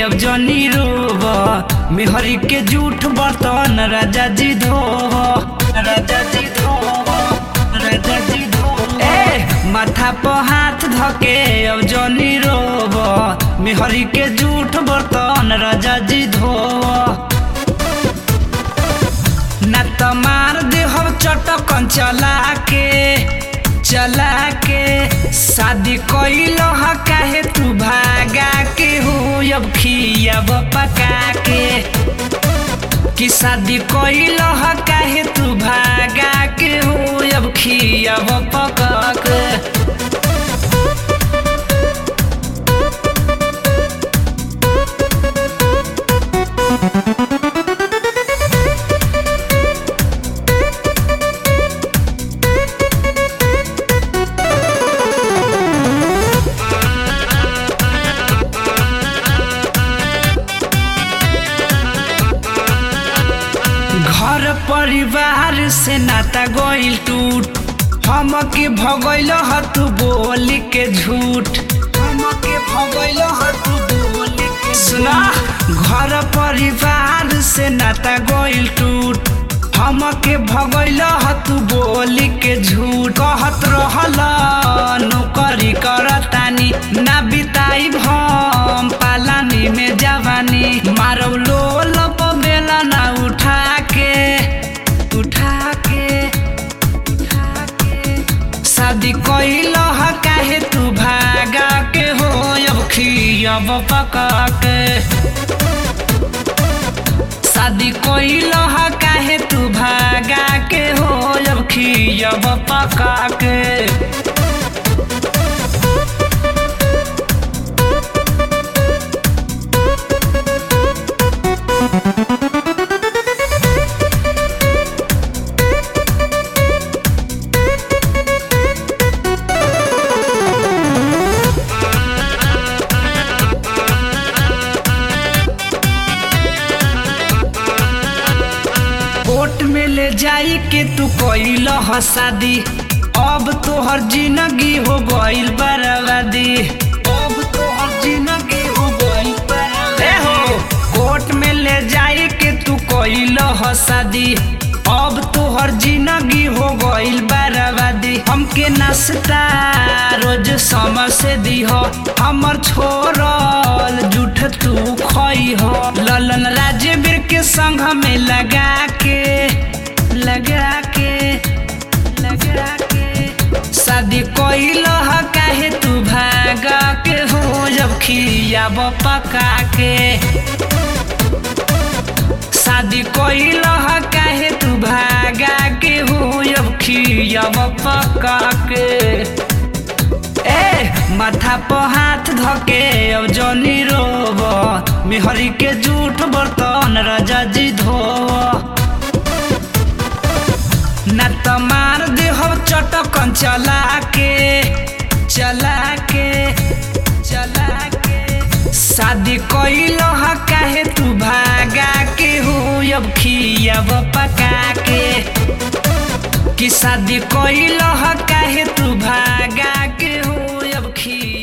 अब जनी रोब मेहरी के जूठ बर्तन राजा जी धोब राजा जी धोब राजा जी धोब माथा पर हाथ धके अब जनी रोब मेहरी के जूठ बर्तन राजा जी धोब ना त मार दे हम चटकन चला के शादी कइल ह काहे तू भागा के हो अब खियाब पका के कि शादी कइल ह काहे तू भागा के हो अब खियाब पका के घर परिवार से नाता गइल टूट हमके भगैल ह तू बोली के झूठ हमके भगैल ह तू बोली के सुना घर परिवार से नाता गइल टूट हमके भगैल ह तू बोली के झूठ कहत रहल नौकरी करतानी ना बिताई हम पालानी में जवानी मारब लोल बेला ना उठा के शादी कइल ह काहे तू भागा के हो अब खियाब पका के शादी कइल ह काहे तू भागा के हो अब खियाब पका के कोर्ट में ले जाई के तू कइल ह शादी अब तोहर जिंदगी हो गइल बर्बादी अब तोहर जिंदगी हो गइल बर्बादी हो कोर्ट में ले जाई के तू कइल ह शादी अब तोहर जिंदगी हो गइल बर्बादी हमके नाश्ता रोज समय से दीह हमर छोरल जूठ तू खई हो ललन राजवीर के संग में लगा के शादी कइल ह काहे तू भागा के हो जब खियाब पका के शादी कइल ह काहे तू भागा के हो अब खियाब पका के माथा पर हाथ धके अब जनी रोब मेहरी के जूठ बर्तन राजा जी धोब ना त मार दे हम चटकन चला के शादी कइल ह काहे तू भागा के हो अब खियाब पका के कि शादी कइल ह काहे तू भागा के हो अब खियाब